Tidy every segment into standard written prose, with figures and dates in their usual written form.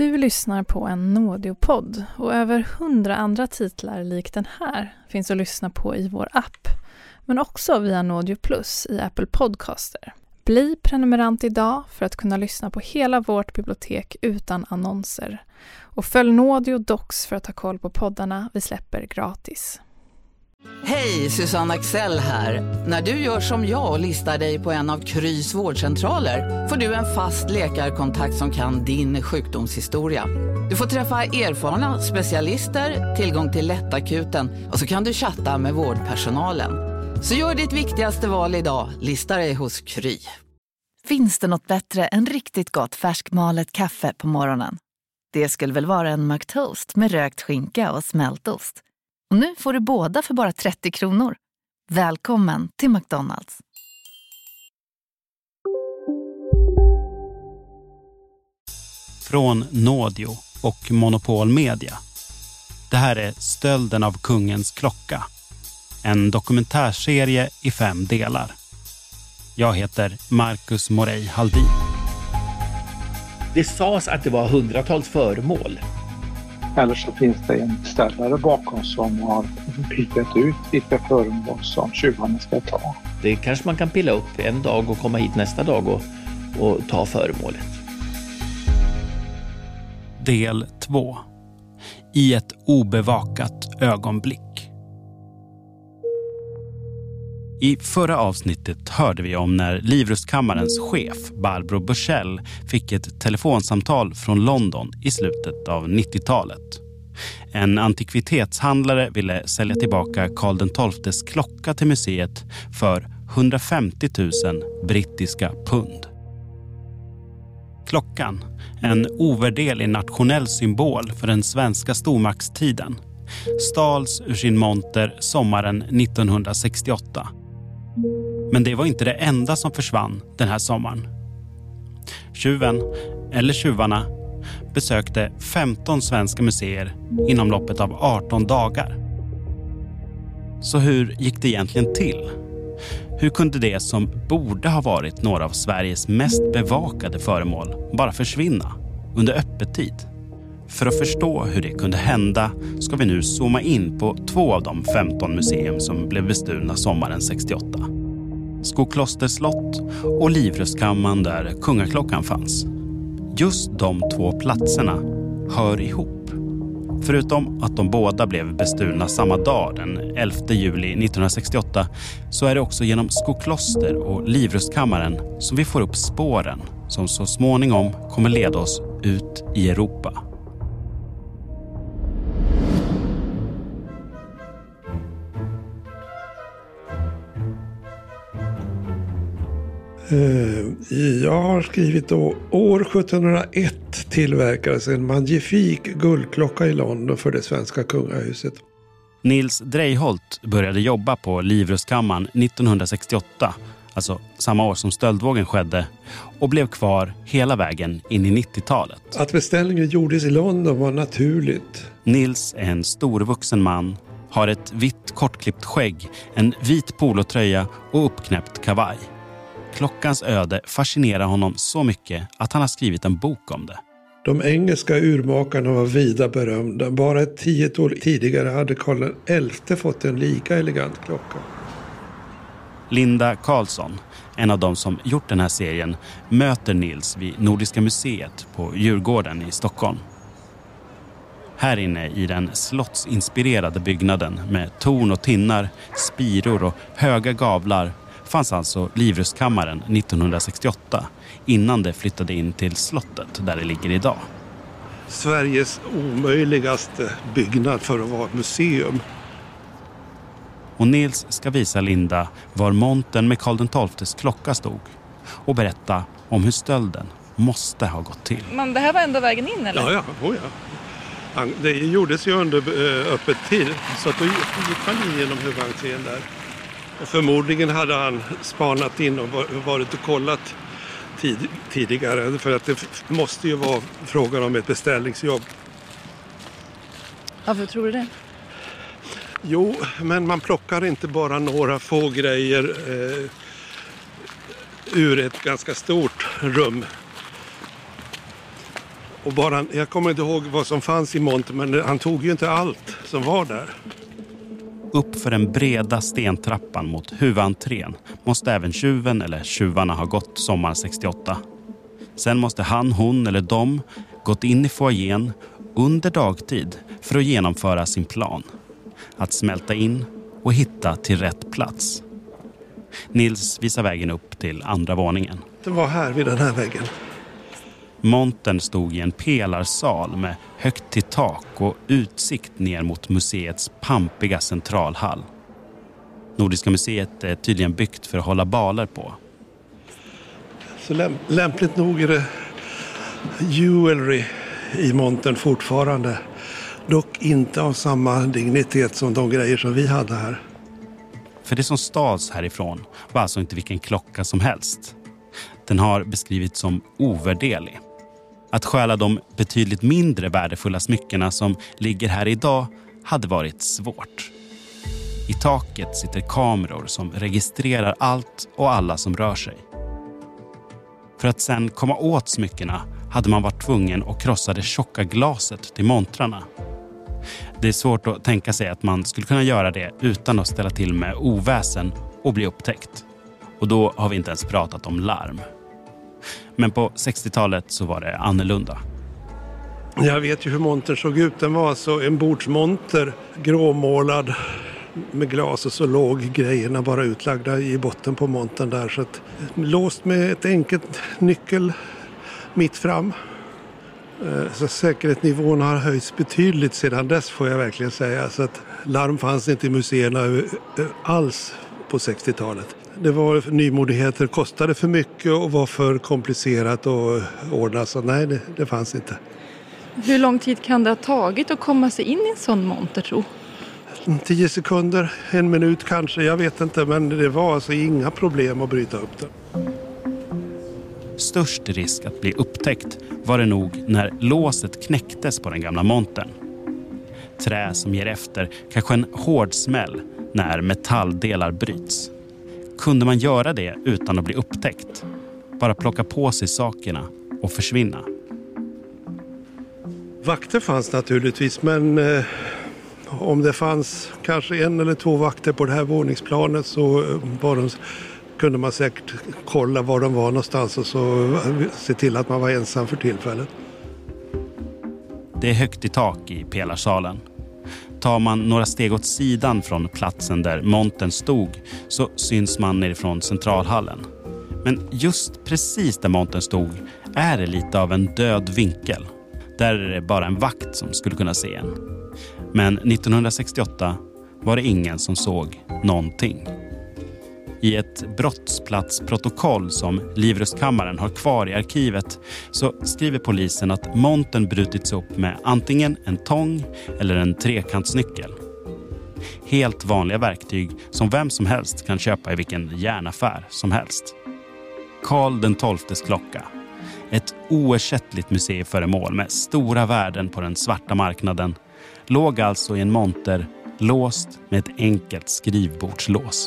Du lyssnar på en Nådio-podd och över 100 andra titlar lik den här finns att lyssna på i vår app, men också via Nådio Plus i Apple Podcaster. Bli prenumerant idag för att kunna lyssna på hela vårt bibliotek utan annonser. Och följ Nådio Docs för att ha koll på poddarna vi släpper gratis. Hej, Susanne Axel här. När du gör som jag och listar dig på en av Krys vårdcentraler får du en fast läkarkontakt som kan din sjukdomshistoria. Du får träffa erfarna specialister, tillgång till lättakuten och så kan du chatta med vårdpersonalen. Så gör ditt viktigaste val idag, lista dig hos Kry. Finns det något bättre än riktigt gott färskmalet kaffe på morgonen? Det skulle väl vara en McToast med rökt skinka och smältost. Och nu får du båda för bara 30 kronor. Välkommen till McDonald's. Från Nådio och Monopol Media. Det här är Stölden av kungens klocka. En dokumentärserie i 5 delar. Jag heter Marcus Morey Haldin. Det sades att det var hundratals föremål. Eller så finns det en beställare bakom som har pikat ut vilka föremål som tjuvarna ska ta. Det kanske man kan pilla upp en dag och komma hit nästa dag och ta föremålet. Del 2. I ett obevakat ögonblick. I förra avsnittet hörde vi om när Livrustkammarens chef Barbro Bursell fick ett telefonsamtal från London i slutet av 90-talet. En antikvitetshandlare ville sälja tillbaka Karl XIIs klocka till museet för 150 000 brittiska pund. Klockan, en ovärderlig nationell symbol för den svenska stormaktstiden, stals ur sin monter sommaren 1968. Men det var inte det enda som försvann den här sommaren. Tjuven, eller tjuvarna, besökte 15 svenska museer inom loppet av 18 dagar. Så hur gick det egentligen till? Hur kunde det som borde ha varit några av Sveriges mest bevakade föremål bara försvinna under öppettid? För att förstå hur det kunde hända ska vi nu zooma in på 2 av de 15 museum som blev bestulna sommaren 68. Skokloster slott och Livrustkammaren där kungaklockan fanns. Just de 2 platserna hör ihop. Förutom att de båda blev bestulna samma dag, den 11 juli 1968, så är det också genom Skokloster och Livrustkammaren som vi får upp spåren som så småningom kommer leda oss ut i Europa. Jag har skrivit då, år 1701 tillverkades en magnifik guldklocka i London för det svenska kungahuset. Nils Dreiholt började jobba på Livrustkammaren 1968, alltså samma år som stöldvågen skedde, och blev kvar hela vägen in i 90-talet. Att beställningen gjordes i London var naturligt. Nils är en storvuxen man, har ett vitt kortklippt skägg, en vit polotröja och uppknäppt kavaj. Klockans öde fascinerar honom så mycket att han har skrivit en bok om det. De engelska urmakarna var vida berömda. Bara ett 10 år tidigare hade Karl XI fått en lika elegant klocka. Linda Karlsson, en av de som gjort den här serien, möter Nils vid Nordiska museet på Djurgården i Stockholm. Här inne i den slottsinspirerade byggnaden med torn och tinnar, spiror och höga gavlar fanns alltså Livrustkammaren 1968 innan det flyttade in till slottet där det ligger idag. Sveriges omöjligaste byggnad för att vara ett museum. Och Nils ska visa Linda var montern med Karl XIIs klocka stod och berätta om hur stölden måste ha gått till. Men det här var ändå vägen in, eller? Ja. Det gjordes ju under öppet tid, så att då gick man in genom huvudentrén där. Och förmodligen hade han spanat in och varit och kollat tidigare, för att det måste ju vara frågan om ett beställningsjobb. Varför tror du det? Jo, men man plockar inte bara några få grejer ur ett ganska stort rum. Och jag kommer inte ihåg vad som fanns i montern, men han tog ju inte allt som var där. Upp för den breda stentrappan mot huvudentrén måste även tjuven eller tjuvarna ha gått sommar 68. Sen måste han, hon eller de gått in i foajén under dagtid för att genomföra sin plan. Att smälta in och hitta till rätt plats. Nils visar vägen upp till andra våningen. Det var här vid den här väggen. Montern stod i en pelarsal med högt till tak och utsikt ner mot museets pampiga centralhall. Nordiska museet är tydligen byggt för att hålla baler på. Så lämpligt nog är det jewelry i montern fortfarande. Dock inte av samma dignitet som de grejer som vi hade här. För det som stals härifrån var alltså inte vilken klocka som helst. Den har beskrivits som ovärderlig. Att stjäla de betydligt mindre värdefulla smyckena som ligger här idag hade varit svårt. I taket sitter kameror som registrerar allt och alla som rör sig. För att sen komma åt smyckena hade man varit tvungen att krossa det tjocka glaset till montrarna. Det är svårt att tänka sig att man skulle kunna göra det utan att ställa till med oväsen och bli upptäckt. Och då har vi inte ens pratat om larm. Men på 60-talet så var det annorlunda. Jag vet ju hur montern såg ut. Den var alltså en bordsmonter, gråmålad med glas, och så låg grejerna bara utlagda i botten på montern där. Så att, låst med ett enkelt nyckel mitt fram. Så säkerhetsnivån har höjts betydligt sedan dess, får jag verkligen säga. Så att larm fanns inte i museerna alls på 60-talet. Det var nymodigheter, kostade för mycket och var för komplicerat att ordna. Så nej, det fanns inte. Hur lång tid kan det ha tagit att komma sig in i en sån monter, tro? 10 sekunder, 1 minut kanske, jag vet inte. Men det var alltså inga problem att bryta upp det. Störst risk att bli upptäckt var det nog när låset knäcktes på den gamla montern. Trä som ger efter, kanske en hård smäll när metalldelar bryts. Kunde man göra det utan att bli upptäckt? Bara plocka på sig sakerna och försvinna? Vakter fanns naturligtvis, men om det fanns kanske 1 eller 2 vakter på det här våningsplanet så kunde man säkert kolla var de var någonstans och så se till att man var ensam för tillfället. Det är högt i tak i pelarsalen. Tar man några steg åt sidan från platsen där montern stod så syns man nerifrån centralhallen. Men just precis där montern stod är det lite av en död vinkel. Där är det bara en vakt som skulle kunna se en. Men 1968 var det ingen som såg någonting. I ett brottsplatsprotokoll som Livrustkammaren har kvar i arkivet så skriver polisen att montern brutits upp med antingen en tång eller en trekantsnyckel. Helt vanliga verktyg som vem som helst kan köpa i vilken järnaffär som helst. Karl XIIs klocka. Ett oersättligt museiföremål med stora värden på den svarta marknaden låg alltså i en monter låst med ett enkelt skrivbordslås.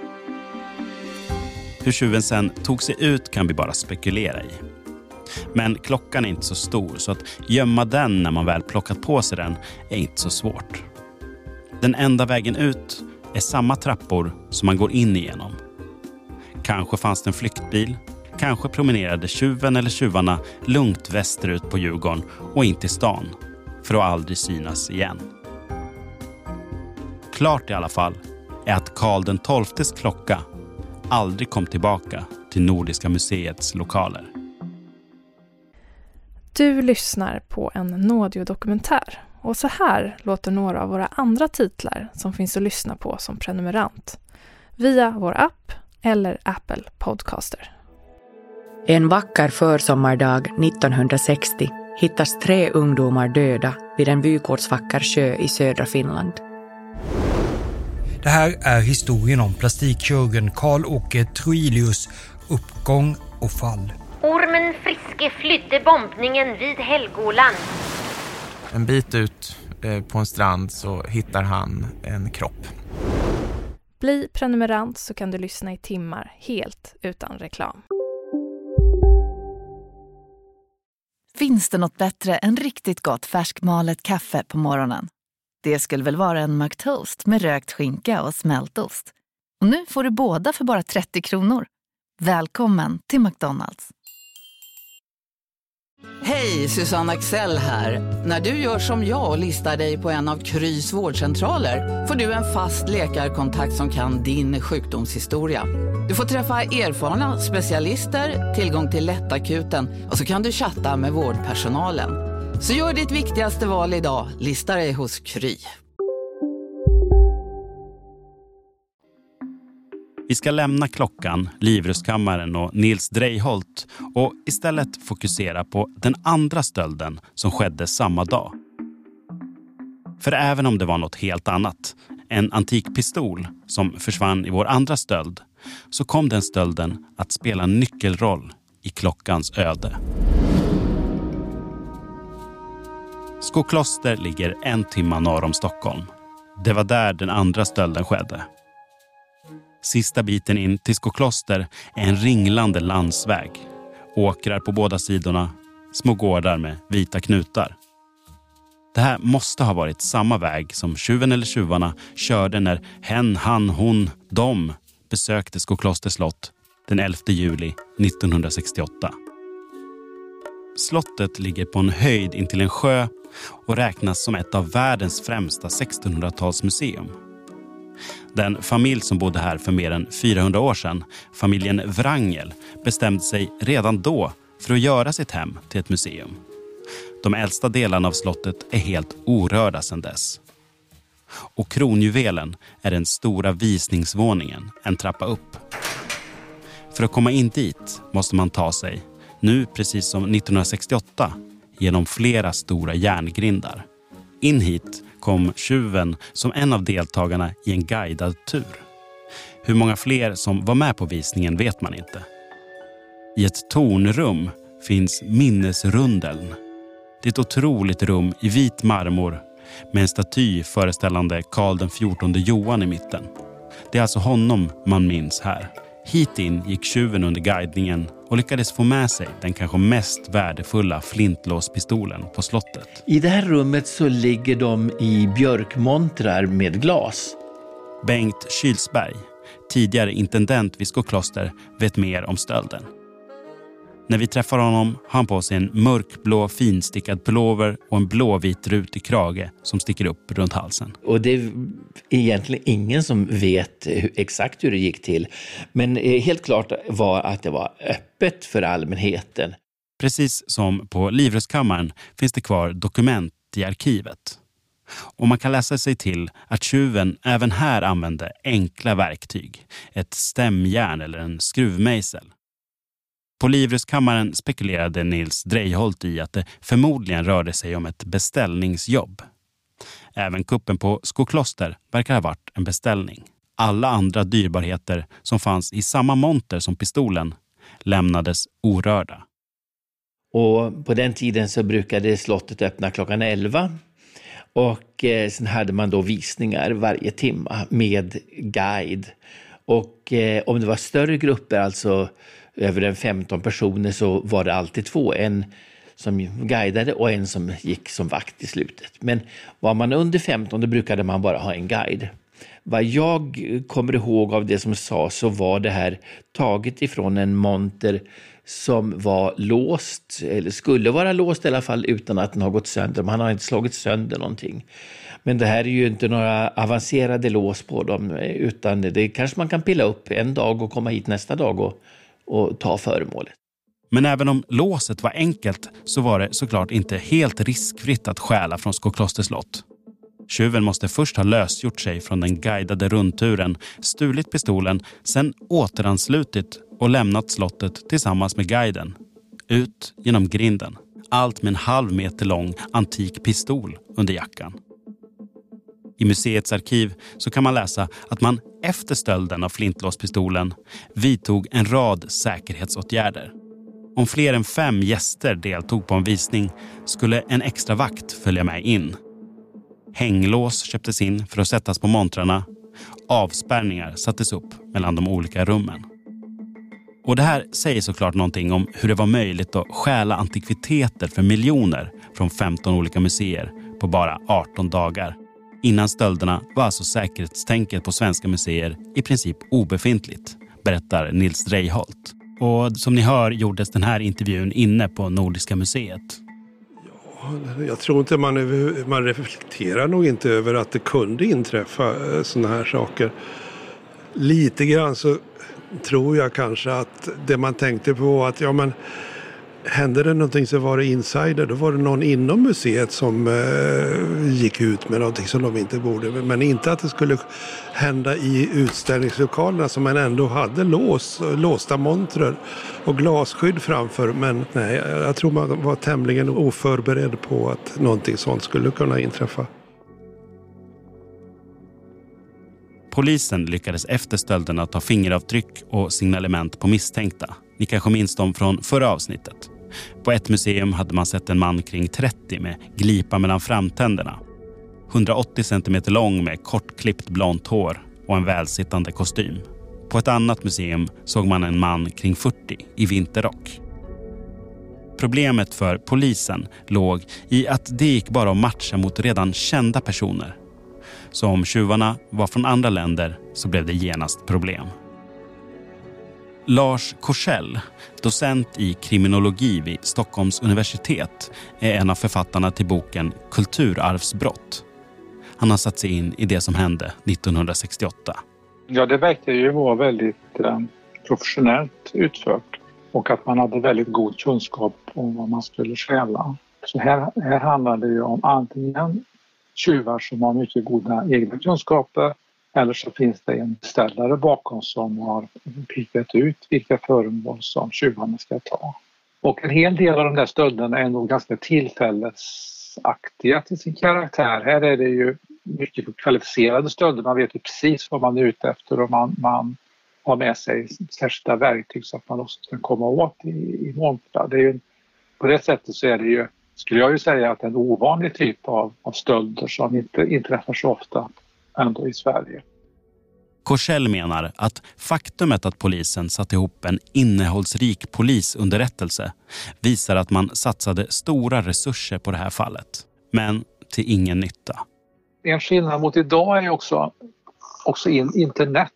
Hur tjuven sen tog sig ut kan vi bara spekulera i. Men klockan är inte så stor så att gömma den när man väl plockat på sig den är inte så svårt. Den enda vägen ut är samma trappor som man går in igenom. Kanske fanns det en flyktbil, kanske promenerade tjuven eller tjuvarna lugnt västerut på Djurgården och in till stan för att aldrig synas igen. Klart i alla fall är att Karl XIIs klocka aldrig kom tillbaka till Nordiska museets lokaler. Du lyssnar på en Nådio-dokumentär och så här låter några av våra andra titlar som finns att lyssna på som prenumerant via vår app eller Apple Podcaster. En vacker försommardag 1960 hittas 3 ungdomar döda vid en vykortsvacker sjö i södra Finland. Det här är historien om plastikkirurgen Karl-Åke Troilius uppgång och fall. Ormen Friske flydde bombningen vid Helgoland. En bit ut på en strand så hittar han en kropp. Bli prenumerant så kan du lyssna i timmar helt utan reklam. Finns det något bättre än riktigt gott färskmalet kaffe på morgonen? Det skulle väl vara en McToast med rökt skinka och smältost. Och nu får du båda för bara 30 kronor. Välkommen till McDonald's. Hej, Susanne Axel här. När du gör som jag och listar dig på en av Krys vårdcentraler får du en fast läkarkontakt som kan din sjukdomshistoria. Du får träffa erfarna specialister, tillgång till lättakuten och så kan du chatta med vårdpersonalen. Så gör ditt viktigaste val idag, lista dig hos Kry. Vi ska lämna klockan, Livrustkammaren och Nils Drejeholt och istället fokusera på den andra stölden som skedde samma dag. För även om det var något helt annat, en antik pistol som försvann i vår andra stöld, så kom den stölden att spela en nyckelroll i klockans öde. Skokloster ligger 1 timme norr om Stockholm. Det var där den andra stölden skedde. Sista biten in till Skokloster är en ringlande landsväg. Åkrar på båda sidorna, små gårdar med vita knutar. Det här måste ha varit samma väg som tjuven eller tjuvarna körde när hen, han, hon, de besökte Skokloster slott den 11 juli 1968. Slottet ligger på en höjd intill en sjö och räknas som ett av världens främsta 1600-talsmuseum. Den familj som bodde här för mer än 400 år sedan, familjen Wrangel, bestämde sig redan då för att göra sitt hem till ett museum. De äldsta delarna av slottet är helt orörda sedan dess. Och kronjuvelen är den stora visningsvåningen, en trappa upp. För att komma in dit måste man ta sig, nu precis som 1968, genom flera stora järngrindar. In hit kom tjuven som en av deltagarna i en guidad tur. Hur många fler som var med på visningen vet man inte. I ett tornrum finns minnesrundeln. Det är ett otroligt rum i vit marmor med en staty föreställande Karl den 14 Johan i mitten. Det är alltså honom man minns här. Hit in gick tjuven under guidningen och lyckades få med sig den kanske mest värdefulla flintlåspistolen på slottet. I det här rummet så ligger de i björkmontrar med glas. Bengt Kylsberg, tidigare intendent vid Skokloster, vet mer om stölden. När vi träffar honom har han på sig en mörkblå finstickad pullover och en blåvit rutig krage som sticker upp runt halsen. Och det är egentligen ingen som vet exakt hur det gick till. Men helt klart var att det var öppet för allmänheten. Precis som på Livrustkammaren finns det kvar dokument i arkivet. Och man kan läsa sig till att tjuven även här använde enkla verktyg. Ett stämjärn eller en skruvmejsel. På Livrustkammaren spekulerade Nils Drejeholt i att det förmodligen rörde sig om ett beställningsjobb. Även kuppen på Skokloster verkar ha varit en beställning. Alla andra dyrbarheter som fanns i samma monter som pistolen lämnades orörda. Och på den tiden så brukade slottet öppna klockan 11. Och sen hade man då visningar varje timme med guide. Och om det var större grupper, alltså över en 15 personer, så var det alltid 2. En som guidade och en som gick som vakt i slutet. Men var man under 15 då brukade man bara ha en guide. Vad jag kommer ihåg av det som sa så var det här taget ifrån en monter som var låst, eller skulle vara låst i alla fall, utan att den har gått sönder. Man har inte slagit sönder någonting. Men det här är ju inte några avancerade lås på dem, utan det kanske man kan pilla upp en dag och komma hit nästa dag och ta föremålet. Men även om låset var enkelt så var det såklart inte helt riskfritt att stjäla från Skokloster slott. Tjuven måste först ha lösgjort sig från den guidade rundturen, stulit pistolen, sen återanslutit och lämnat slottet tillsammans med guiden. Ut genom grinden. Allt med en 1/2 meter lång antik pistol under jackan. I museets arkiv så kan man läsa att man efter stölden av flintlåspistolen vidtog en rad säkerhetsåtgärder. Om fler än 5 gäster deltog på en visning skulle en extra vakt följa med in. Hänglås köptes in för att sättas på montrarna. Avspärrningar sattes upp mellan de olika rummen. Och det här säger såklart någonting om hur det var möjligt att stjäla antikviteter för miljoner från 15 olika museer på bara 18 dagar. Innan stölderna var alltså säkerhetstänket på svenska museer i princip obefintligt, berättar Nils Reiholt. Och som ni hör gjordes den här intervjun inne på Nordiska museet. Ja, jag tror inte man reflekterar nog inte över att det kunde inträffa såna här saker. Lite grann så tror jag kanske att det man tänkte på att hände det någonting så var det insider. Då var det någon inom museet som gick ut med någonting som de inte borde. Men inte att det skulle hända i utställningslokalerna som man ändå hade låsta montrar och glasskydd framför. Men nej, jag tror man var tämligen oförberedd på att någonting sånt skulle kunna inträffa. Polisen lyckades efter stölderna ta fingeravtryck och signalement på misstänkta. Ni kanske minns dem från förra avsnittet. På ett museum hade man sett en man kring 30 med glipa mellan framtänderna. 180 cm lång med kortklippt blont hår och en välsittande kostym. På ett annat museum såg man en man kring 40 i vinterrock. Problemet för polisen låg i att det gick bara att matcha mot redan kända personer. Så om tjuvarna var från andra länder så blev det genast problem. Lars Korsell, docent i kriminologi vid Stockholms universitet, är en av författarna till boken Kulturarvsbrott. Han har satt sig in i det som hände 1968. Ja, det verkar ju vara väldigt professionellt utfört och att man hade väldigt god kunskap om vad man skulle stjäla. Så här handlar det ju om antingen tjuvar som har mycket goda egna kunskaper, eller så finns det en beställare bakom som har pikat ut vilka föremål som tjuvarna ska ta. Och en hel del av de där stölderna är nog ganska tillfällesaktiga till sin karaktär. Här är det ju mycket kvalificerade stölder. Man vet ju precis vad man är ute efter och man har med sig särskilda verktyg så att man också kan komma åt i montrar. Det är ju, på det sättet så är det ju, skulle jag ju säga, att en ovanlig typ av stölder som inte inträffar så ofta ändå i Sverige. Korsell menar att faktumet att polisen satt ihop en innehållsrik polisunderrättelse visar att man satsade stora resurser på det här fallet, men till ingen nytta. En skillnad mot idag är också internet.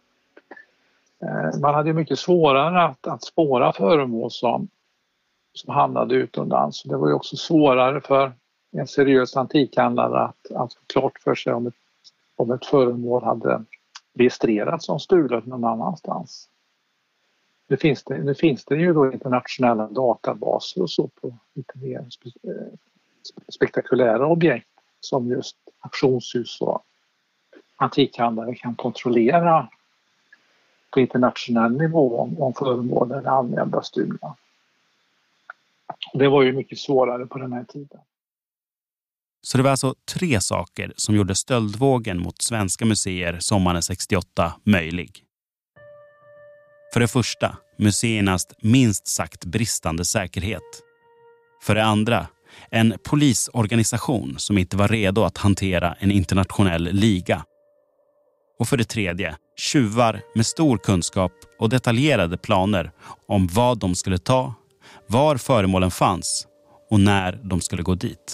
Man hade mycket svårare att spåra föremål som hamnade utomlands. Det var ju också svårare för en seriös antikhandlare att få klart för sig om ett föremål hade registrerats som stulet någon annanstans. Nu finns det ju då internationella databaser och så på lite mer spektakulära objekt som just auktionshus och antikhandlare kan kontrollera på internationell nivå om föremålen är använda stulna. Det var ju mycket svårare på den här tiden. Så det var alltså 3 saker som gjorde stöldvågen mot svenska museer sommaren 68 möjlig. För det första, museernas minst sagt bristande säkerhet. För det andra, en polisorganisation som inte var redo att hantera en internationell liga. Och för det tredje, tjuvar med stor kunskap och detaljerade planer om vad de skulle ta, var föremålen fanns och när de skulle gå dit.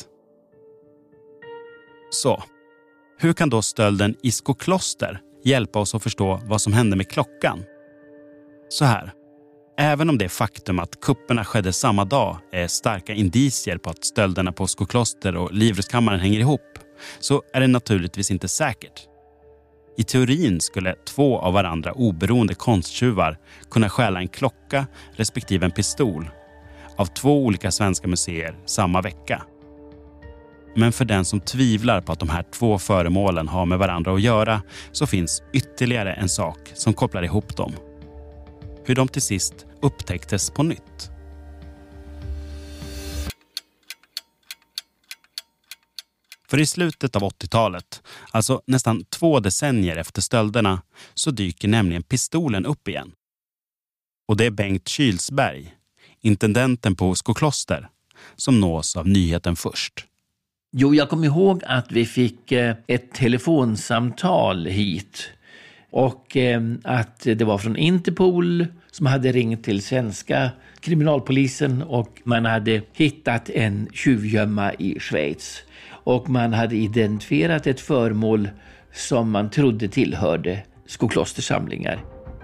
Så, hur kan då stölden i Skokloster hjälpa oss att förstå vad som hände med klockan? Så här, även om det faktum att kupperna skedde samma dag är starka indicier på att stölderna på Skokloster och Livrustkammaren hänger ihop, så är det naturligtvis inte säkert. I teorin skulle 2 av varandra oberoende konsttjuvar kunna stjäla en klocka respektive en pistol av 2 olika svenska museer samma vecka. Men för den som tvivlar på att de här 2 föremålen har med varandra att göra så finns ytterligare en sak som kopplar ihop dem. Hur de till sist upptäcktes på nytt. För i slutet av 80-talet, alltså nästan 2 decennier efter stölderna, så dyker nämligen pistolen upp igen. Och det är Bengt Kylsberg, intendenten på Skokloster, som nås av nyheten först. Jo, jag kommer ihåg att vi fick ett telefonsamtal hit och att det var från Interpol som hade ringt till svenska kriminalpolisen och man hade hittat en tjuvgömma i Schweiz. Och man hade identifierat ett föremål som man trodde tillhörde Skoklosters samlingar.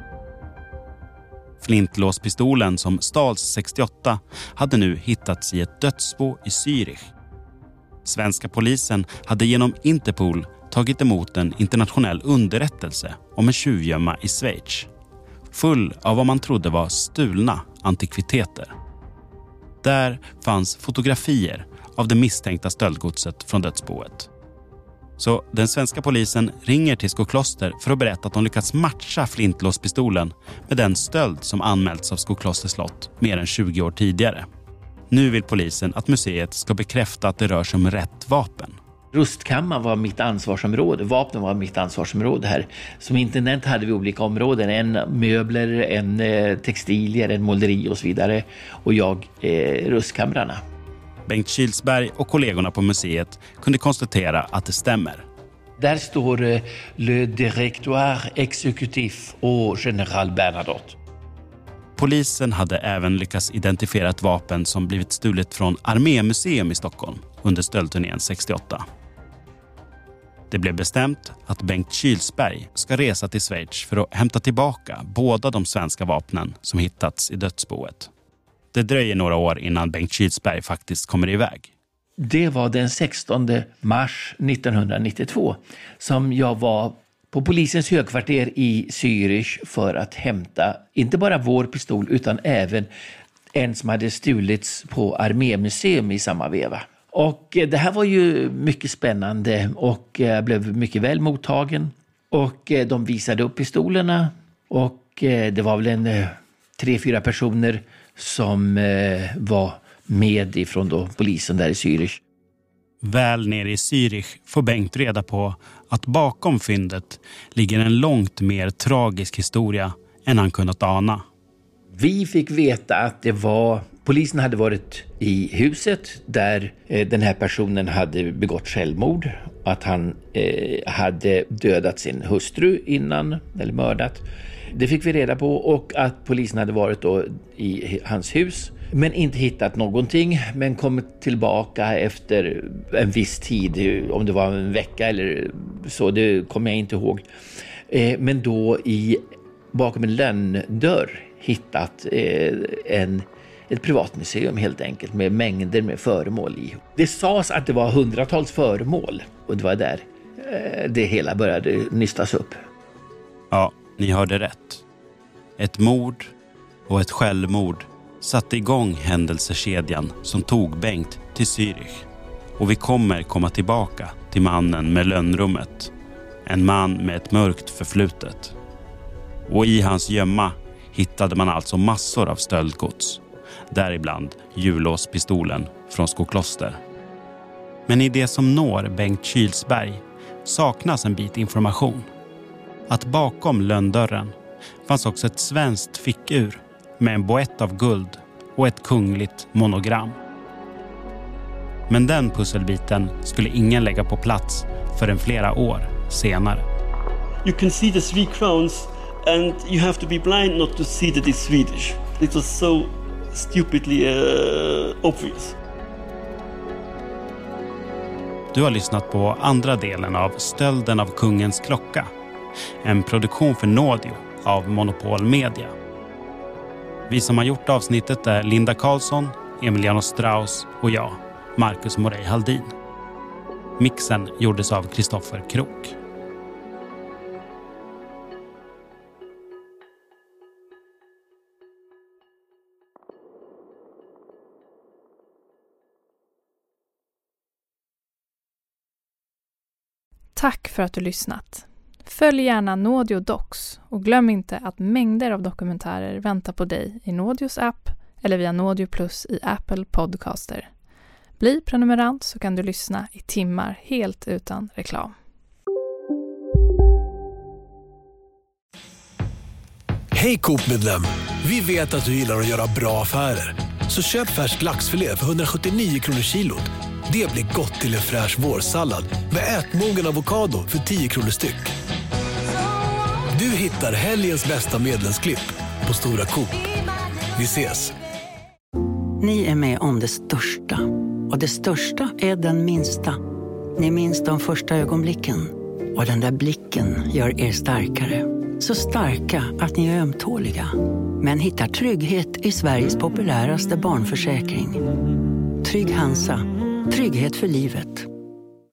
Flintlåspistolen som stals 68 hade nu hittats i ett dödsbo i Zürich. Svenska polisen hade genom Interpol tagit emot en internationell underrättelse om en tjuvgömma i Schweiz, full av vad man trodde var stulna antikviteter. Där fanns fotografier av det misstänkta stöldgodset från dödsboet. Så den svenska polisen ringer till Skokloster för att berätta att de lyckats matcha flintlåspistolen med den stöld som anmälts av Skoklosters slott mer än 20 år tidigare. Nu vill polisen att museet ska bekräfta att det rör sig om rätt vapen. Rustkammaren var mitt ansvarsområde, vapnen var mitt ansvarsområde här. Som intendent hade vi olika områden, en möbler, en textilier, en måleri och så vidare. Och jag rustkamrarna. Bengt Kilsberg och kollegorna på museet kunde konstatera att det stämmer. Där står Le Directoire Exécutif au General Bernadotte. Polisen hade även lyckats identifiera ett vapen som blivit stulet från Armémuseum i Stockholm under stöldturnén 68. Det blev bestämt att Bengt Kilsberg ska resa till Schweiz för att hämta tillbaka båda de svenska vapnen som hittats i dödsboet. Det dröjer några år innan Bengt Kilsberg faktiskt kommer iväg. Det var den 16 mars 1992 som jag var på polisens högkvarter i Zürich för att hämta inte bara vår pistol utan även en som hade stulits på Armémuseum i samma veva. Och det här var ju mycket spännande och jag blev mycket väl mottagen. Och de visade upp pistolerna och det var väl en 3-4 personer som var med ifrån då polisen där i Zürich. Väl nere i Zürich får Bengt reda på att bakom fyndet ligger en långt mer tragisk historia än han kunnat ana. Vi fick veta att det var polisen hade varit i huset där den här personen hade begått självmord. Att han hade dödat sin hustru innan, eller mördat. Det fick vi reda på och att polisen hade varit då i hans hus. Men inte hittat någonting, men kommit tillbaka efter en viss tid, om det var en vecka eller så, det kommer jag inte ihåg. Men då bakom en lönndörr hittat ett privatmuseum helt enkelt med mängder med föremål i. Det sades att det var hundratals föremål och det var där det hela började nystas upp. Ja, ni hörde rätt. Ett mord och ett självmord satte igång händelsekedjan som tog Bengt till Zürich. Och vi kommer komma tillbaka till mannen med lönnrummet. En man med ett mörkt förflutet. Och i hans gömma hittade man alltså massor av stöldgods. Däribland hjullåspistolen från Skokloster. Men i det som når Bengt Kilsberg saknas en bit information. Att bakom lönndörren fanns också ett svenskt fickur med en boett av guld och ett kungligt monogram. Men den pusselbiten skulle ingen lägga på plats förrän flera år senare. You can see the 3 crowns and you have to be blind not to see that it's Swedish. It was so stupidly obvious. Du har lyssnat på andra delen av Stölden av kungens klocka. En produktion för Nådio av Monopol Media. Vi som har gjort avsnittet är Linda Karlsson, Emiliano Strauss och jag, Marcus Morey Haldin. Mixen gjordes av Kristoffer Krok. Tack för att du lyssnat. Följ gärna Nådio Docs och glöm inte att mängder av dokumentärer väntar på dig i Nådios app eller via Nådio Plus i Apple Podcaster. Bli prenumerant så kan du lyssna i timmar helt utan reklam. Hej Coop-medlem! Vi vet att du gillar att göra bra affärer. Så köp färsk laxfilé för 179 kronor kilot. Det blir gott till en fräsch vårsallad med ätmogen avokado för 10 kronor styck. Du hittar helgens bästa medlemsklipp på Stora Coop. Vi ses! Ni är med om det största. Och det största är den minsta. Ni minns de första ögonblicken. Och den där blicken gör er starkare. Så starka att ni är ömtåliga. Men hittar trygghet i Sveriges populäraste barnförsäkring. Trygg Hansa. Trygghet för livet.